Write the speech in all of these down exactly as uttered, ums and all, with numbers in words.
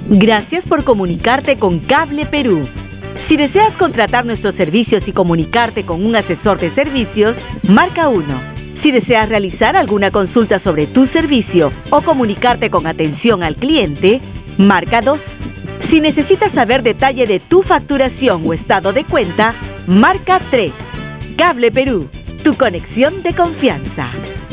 Gracias por comunicarte con Cable Perú. Si deseas contratar nuestros servicios y comunicarte con un asesor de servicios, marca uno. Si deseas realizar alguna consulta sobre tu servicio o comunicarte con atención al cliente, marca dos. Si necesitas saber detalle de tu facturación o estado de cuenta, marca tres. Cable Perú, tu conexión de confianza.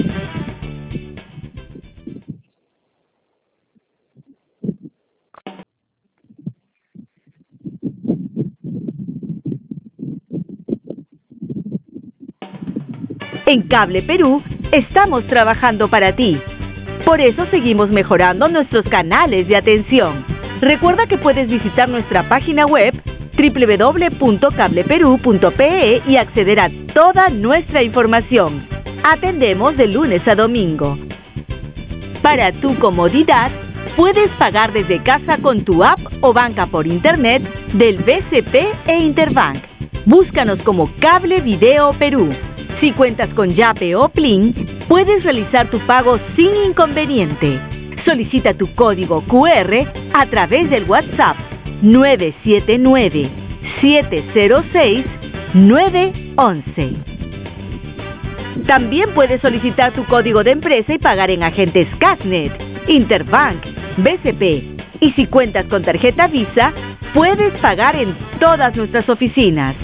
En Cable Perú estamos trabajando para ti. Por eso seguimos mejorando nuestros canales de atención. Recuerda que puedes visitar nuestra página web doble u doble u doble u punto cable perú punto pe e y acceder a toda nuestra información. Atendemos de lunes a domingo. Para tu comodidad, puedes pagar desde casa con tu app o banca por internet del B C P e Interbank. Búscanos como Cable Video Perú. Si cuentas con Yape o Plin, puedes realizar tu pago sin inconveniente. Solicita tu código cu erre a través del WhatsApp nueve siete nueve, siete cero seis, nueve uno uno. También puedes solicitar tu código de empresa y pagar en agentes Casnet, Interbank, B C P. Y si cuentas con tarjeta Visa, puedes pagar en todas nuestras oficinas.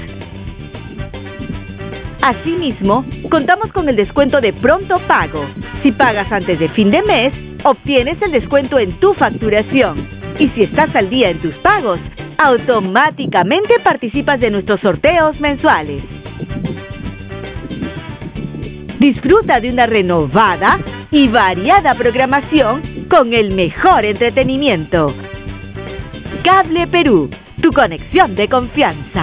Asimismo, contamos con el descuento de pronto pago. Si pagas antes de fin de mes, obtienes el descuento en tu facturación. Y si estás al día en tus pagos, automáticamente participas de nuestros sorteos mensuales. Disfruta de una renovada y variada programación con el mejor entretenimiento. Cable Perú, tu conexión de confianza.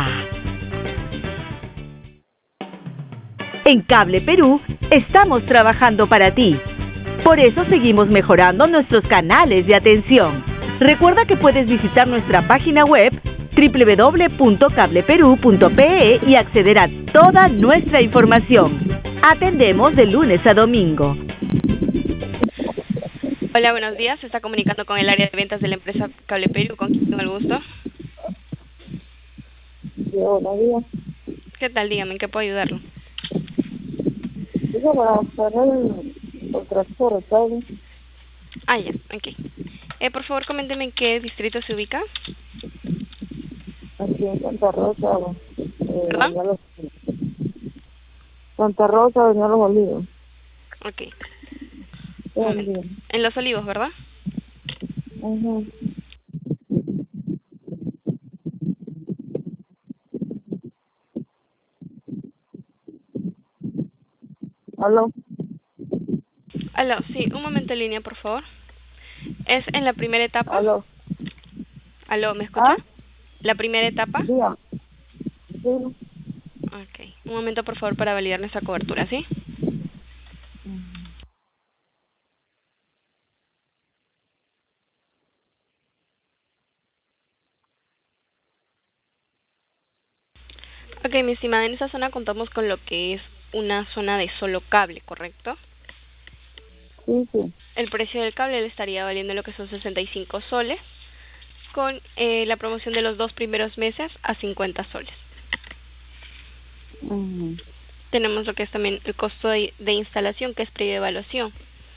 En Cable Perú estamos trabajando para ti. Por eso seguimos mejorando nuestros canales de atención. Recuerda que puedes visitar nuestra página web doble u doble u doble u punto cable perú punto pe e y acceder a toda nuestra información. Atendemos de lunes a domingo. Hola, buenos días. Se está comunicando con el área de ventas de la empresa Cable Perú. ¿Con quién tengo el gusto? Sí, buenos días. ¿Qué tal? Dígame, ¿en qué puedo ayudarlo? Digo, para cerrar el, el transporte, ¿sabes? Ah, ya, ok. Eh, por favor, coménteme en qué distrito se ubica. Aquí en Santa Rosa, eh, ¿Perdón? Avenida Los Santa Rosa, Avenida Los Olivos. Ok. Sí, Un momento. bien. En Los Olivos, ¿verdad? Ujú. ¿Aló? Aló, sí, un momento en línea, por favor. ¿Es en la primera etapa? ¿Aló? Aló, ¿me escucha? ¿Ah? ¿La primera etapa? Dígame. Sí. Ok. Un momento, por favor, para validar nuestra cobertura, ¿sí? Ok, mi estimada, en esa zona contamos con lo que es una zona de solo cable, ¿correcto? Sí, sí. El precio del cable le estaría valiendo lo que son sesenta y cinco soles, con eh, la promoción de los dos primeros meses a cincuenta soles. Ujú. Tenemos lo que es también el costo de, de instalación, que es previa evaluación.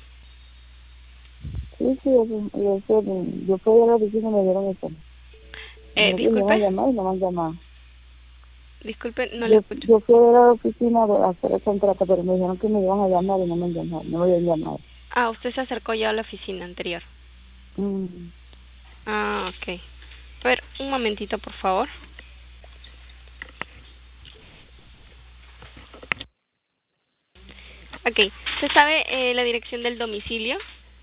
Sí, sí, yo, yo, yo, yo fui a la oficina y me dieron eso. Eh, Me dijeron que me van a disculpe, llamar y no me han llamado. disculpe, no le Yo, escucho. yo fui a la oficina de hacer el contrato, pero me dijeron que me iban a llamar y no me han llamado, no me habían llamado. Ah, usted se acercó ya a la oficina anterior. Mm. Ah, ok. A ver, un momentito, por favor. Ok, ¿se sabe eh, la dirección del domicilio?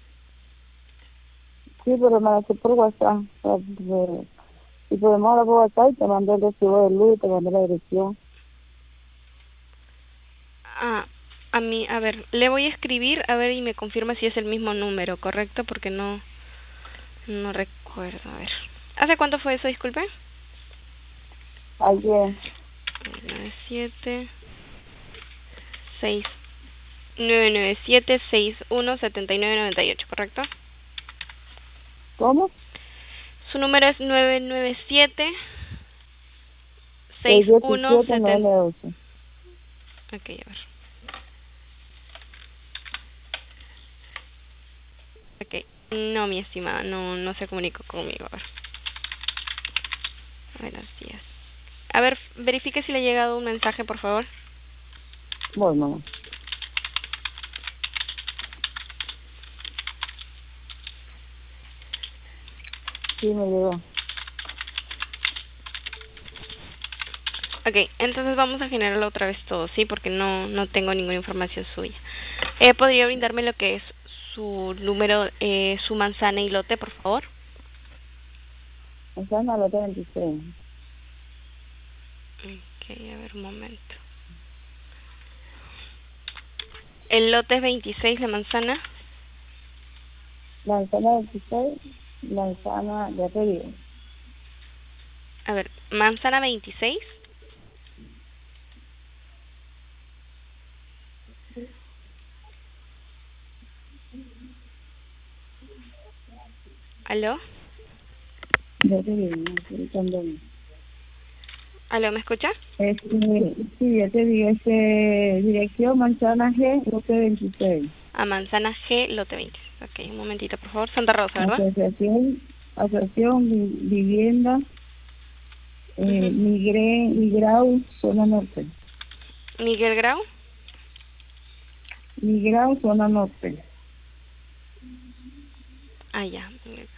Sí, pero me la hace por WhatsApp. O sea, de- si podemos hablar por WhatsApp, te mando el recibo de luz y te mando la dirección. Ah, a mí, a ver, le voy a escribir, a ver, y me confirma si es el mismo número, ¿correcto? Porque no, no recuerdo, a ver. ¿Hace cuánto fue eso, disculpe? Ayer. nueve siete seis nueve nueve siete seis uno siete nueve nueve ocho, ¿correcto? ¿Cómo? Su número es nueve nueve siete, seis seis uno diecisiete siete. nueve ocho. Ok, a ver. Ok, no, mi estimada, no, no se comunicó conmigo. A ver. Buenos días. A ver, verifique si le ha llegado un mensaje, por favor. Bueno, sí me llegó. Ok, entonces vamos a generarlo otra vez todo, ¿sí? Porque no, no tengo ninguna información suya. Eh, ¿Podría brindarme lo que es su número, eh, su manzana y lote, por favor? Está en la lote veintiséis. Ok, a ver, un momento. El lote es veintiséis, la manzana. Manzana veintiséis, manzana, ya te digo. A ver, manzana veintiséis. ¿Aló? Ya te digo, no estoy también. ¿Aló, me escucha? Este, sí, ya te digo, este, dirección Manzana G, lote veintiséis. A manzana G, lote veintiséis. Ok, un momentito, por favor. Santa Rosa, ¿verdad? Asociación, Asociación Vi- Vivienda, eh, Uh Migre, Migrau, zona norte. Miguel Grau. Migrau, zona norte. Ah, ya.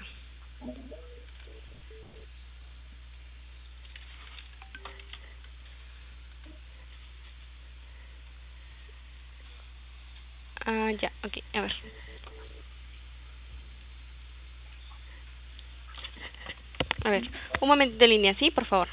Ah, ya, ok, a ver. A ver, un momento de línea, ¿sí? Por favor.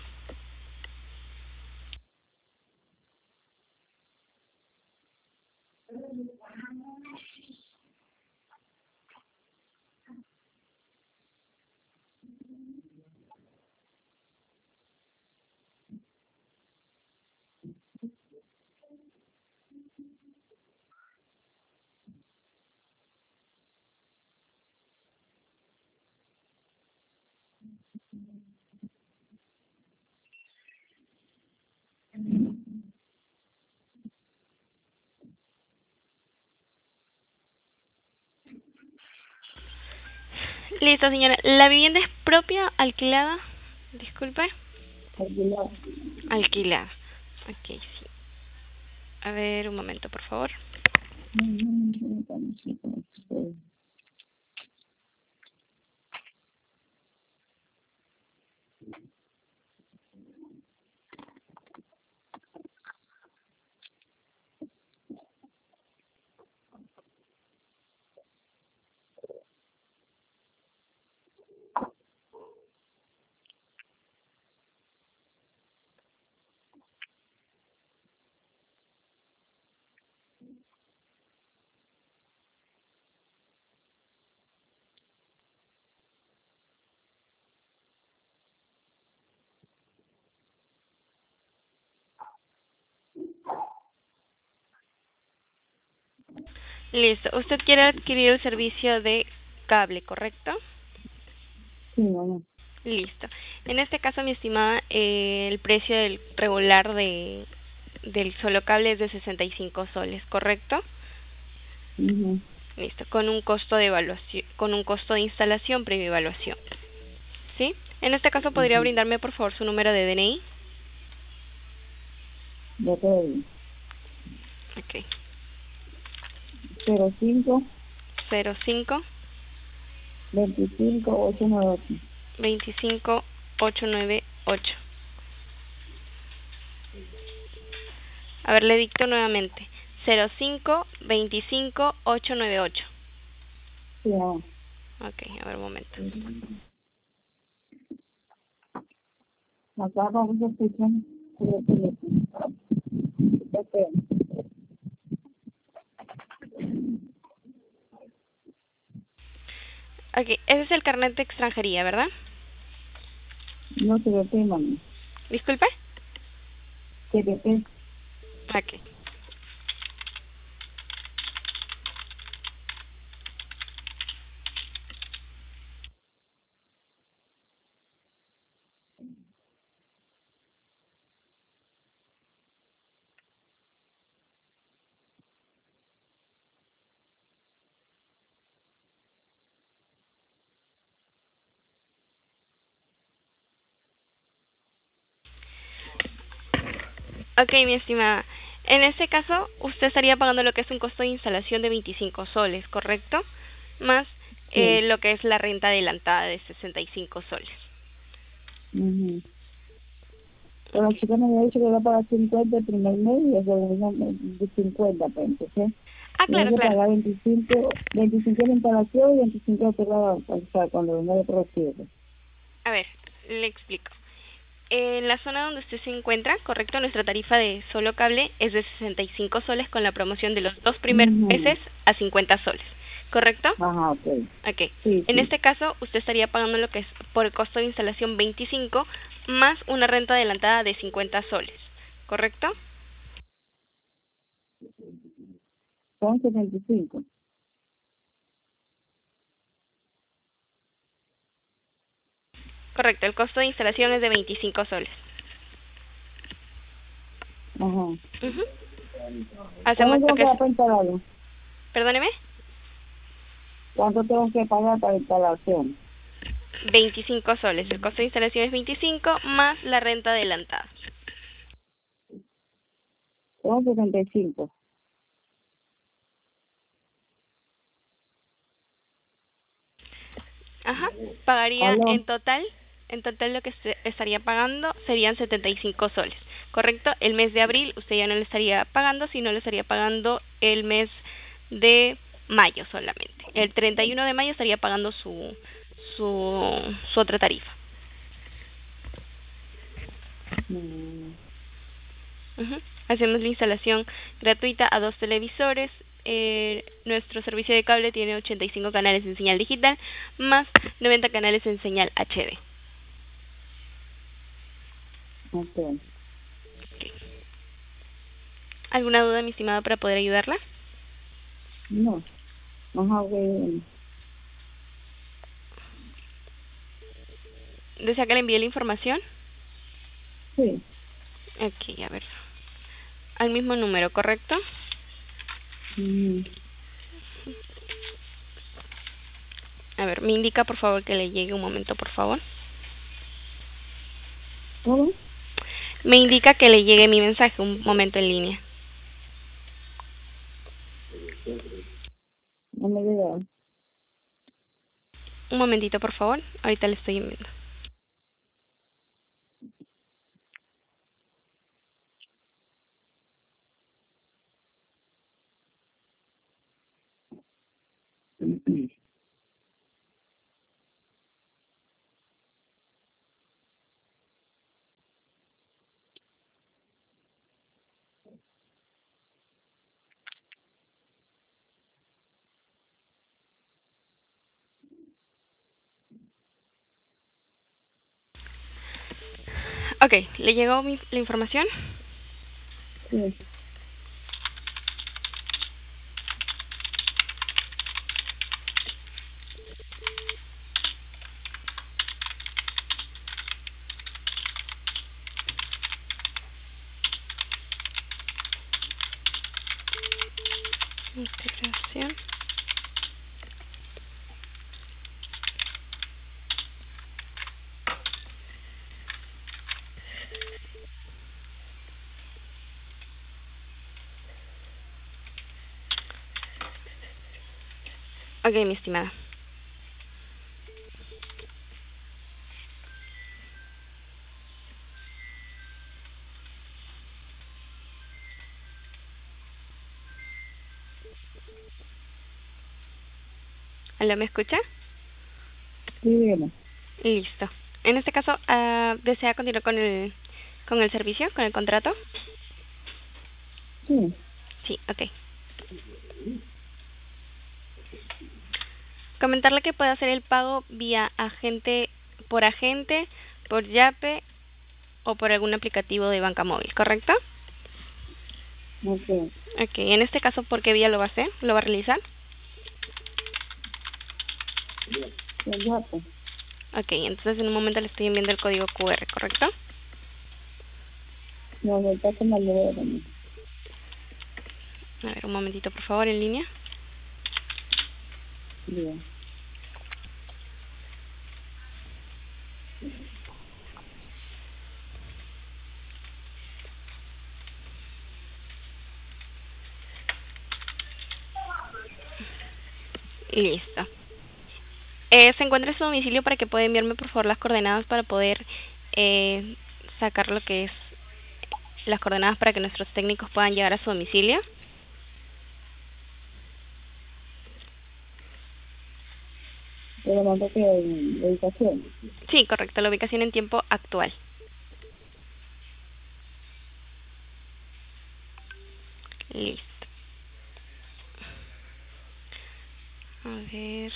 Listo, señora. ¿La vivienda es propia, alquilada? Disculpe. Alquilado. Alquilada. Ok, sí. A ver, un momento, por favor. Listo. Usted quiere adquirir el servicio de cable, ¿correcto? Sí, mamá. Listo. En este caso, mi estimada, eh, el precio del regular de del solo cable es de sesenta y cinco soles, ¿correcto? Ujú. Listo. Con un costo de evaluación, con un costo de instalación previa evaluación, ¿sí? En este caso, ¿podría Ujú. brindarme, por favor, su número de D N I? Ya te digo. Ok. cero cinco, Cero cinco veinticinco, ocho nueve ocho. veinticinco ocho nueve ocho. A ver, le dicto nuevamente. Cero cinco veinticinco ocho nueve ocho. Sí, mamá. Ok, a ver, un momento. Acá vamos a escuchar el teléfono. Espera. Ok, ese es el carnet de extranjería, ¿verdad? No se ve, mamá. Disculpe. Se ve. Ok. Ok, mi estimada. En este caso, usted estaría pagando lo que es un costo de instalación de veinticinco soles, ¿correcto? Más eh, Sí. lo que es la renta adelantada de sesenta y cinco soles. Ujú. Pero la chica me había dicho que iba a pagar cincuenta el primer mes y el segundo mes de cincuenta, pues entonces Ah, tiene claro, que claro. pagar veinticinco, veinticinco de instalación y veinticinco de la, o sea, cuando uno le recibe. A ver, le explico. En la zona donde usted se encuentra, correcto, nuestra tarifa de solo cable es de sesenta y cinco soles con la promoción de los dos primeros Ujú. meses a cincuenta soles, ¿correcto? Ajá, ok. Ok. Sí, En sí. este caso, usted estaría pagando lo que es por el costo de instalación veinticinco más una renta adelantada de cincuenta soles, ¿correcto? Son setenta y cinco. Correcto, el costo de instalación es de veinticinco soles. Ajá. Ujú. ¿Cuánto Hacemos lo tengo que que es, dar para instalarlo? perdóneme, ¿Cuánto tengo que pagar para instalación? veinticinco soles. El costo de instalación es veinticinco más la renta adelantada. Son setenta y cinco. Ajá, pagaría ¿Aló? en total, en total lo que se estaría pagando serían setenta y cinco soles, ¿correcto? El mes de abril usted ya no le estaría pagando, sino le estaría pagando el mes de mayo solamente. El treinta y uno de mayo estaría pagando su su, su otra tarifa. Mm, Ujú. Hacemos la instalación gratuita a dos televisores. Eh, nuestro servicio de cable tiene ochenta y cinco canales en señal digital más noventa canales en señal H D. ok. ¿Alguna duda, mi estimado, para poder ayudarla? No. Ajá, ok. ¿Desea que le envíe la información? Sí. Ok, a ver. Al mismo número, ¿correcto? Mm, A ver, me indica por favor que le llegue un momento, por favor. ¿Cómo? Me indica que le llegue mi mensaje un momento en línea. No me llega. Un momentito, por favor. Ahorita le estoy enviando. Ok, ¿le llegó mi, la información? Sí. Integración. Ok, mi estimada. ¿Aló, me escucha? Sí, dígame. Listo. En este caso, uh, ¿desea continuar con el, con el servicio, con el contrato? Sí. Sí, ok. Comentarle que puede hacer el pago vía agente, por agente, por Yape o por algún aplicativo de banca móvil, ¿correcto? Ok. Ok, en este caso, ¿por qué vía lo va a hacer? ¿Lo va a realizar? Ya, ya, pues. Ok, entonces en un momento le estoy enviando el código Q R, ¿correcto? No, me está con la idea también. A ver, un momentito, por favor, en línea. Bien. Listo. Eh, ¿Se encuentra en su domicilio para que pueda enviarme por favor las coordenadas para poder eh, sacar lo que es las coordenadas para que nuestros técnicos puedan llegar a su domicilio? Pero mando que la ubicación. Sí, correcto, la ubicación en tiempo actual. Listo. A ver.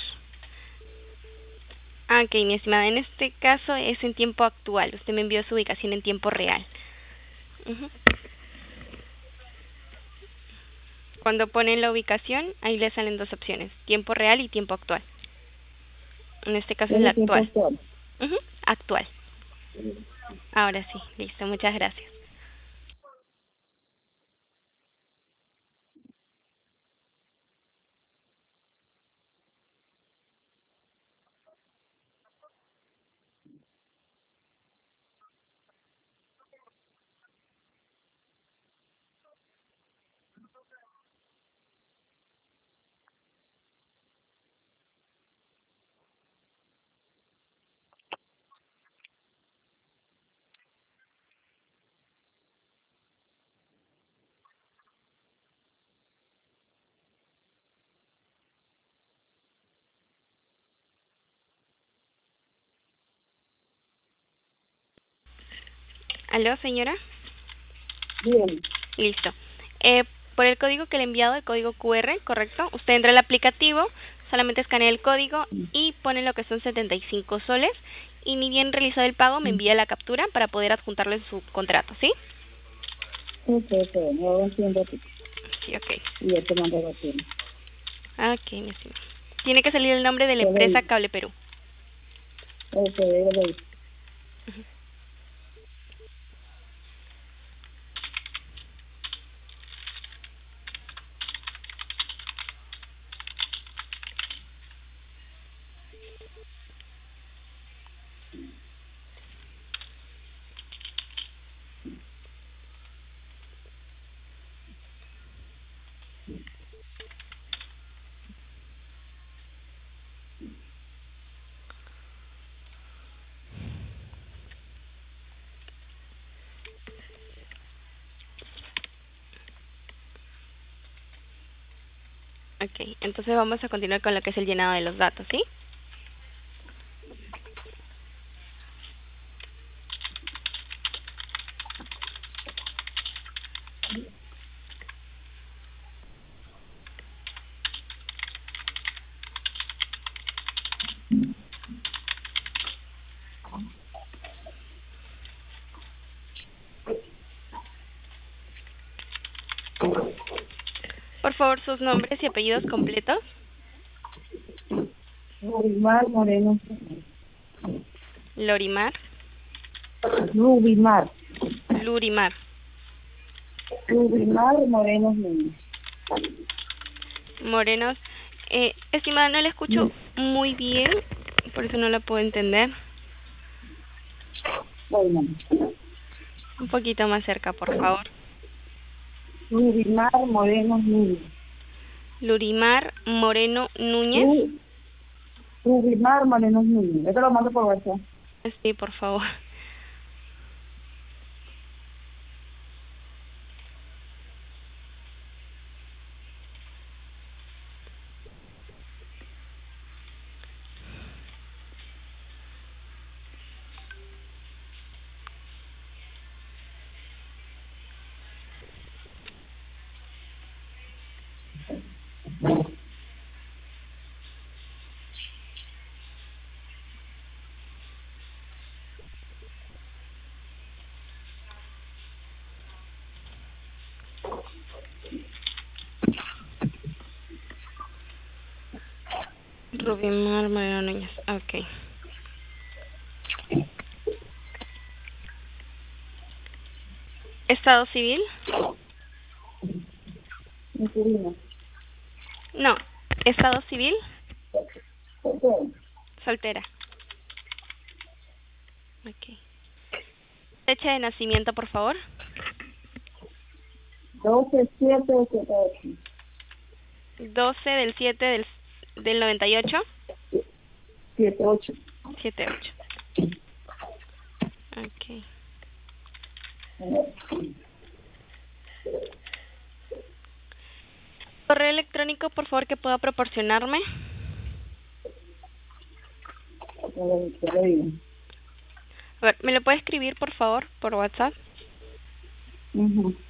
Ah, ok, mi estimada, en este caso es en tiempo actual. Usted me envió su ubicación en tiempo real. Ujú. Cuando ponen la ubicación, ahí le salen dos opciones, tiempo real y tiempo actual. En este caso es la ¿Es tiempo actual. actual? Ujú, actual. Ahora sí, listo, muchas gracias. ¿Aló, señora? Bien. Listo. Eh, por el código que le he enviado, el código Q R, ¿correcto? Usted entra al aplicativo, solamente escanea el código y pone lo que son setenta y cinco soles. Y ni bien realizado el pago, me envía la captura para poder adjuntarlo en su contrato, ¿sí? Ok, ok, no lo entiendo. Sí, ok. Y yo te mando la tienda. Ok, mi estimado. Tiene que salir el nombre de la Yo empresa leí. Cable Perú. Ok, yo leí. Ok, entonces vamos a continuar con lo que es el llenado de los datos, ¿sí? Por favor, sus nombres y apellidos completos. Rubimar Moreno. Lorimar, Rubimar. Lurimar. Rubimar Moreno Núñez. Morenos. Eh, estimada, no la escucho muy bien, por eso no la puedo entender. Bueno, Un poquito más cerca, por favor. Rubimar Moreno Núñez. Lurimar Moreno Núñez. Ru- Rubimar Moreno Núñez. Yo te lo mando por WhatsApp. Sí, por favor. Rubimar Moreno Núñez. Ok. Estado civil. Mi sobrina. No. Estado civil. Ok. Soltera. Ok. Fecha de nacimiento, por favor. doce siete setenta y ocho. doce del siete del del noventa y ocho. siete ocho. siete ocho. Ok. Correo electrónico, por favor, que pueda proporcionarme. A ver, ¿me lo puede escribir, por favor, por WhatsApp? Uh-huh.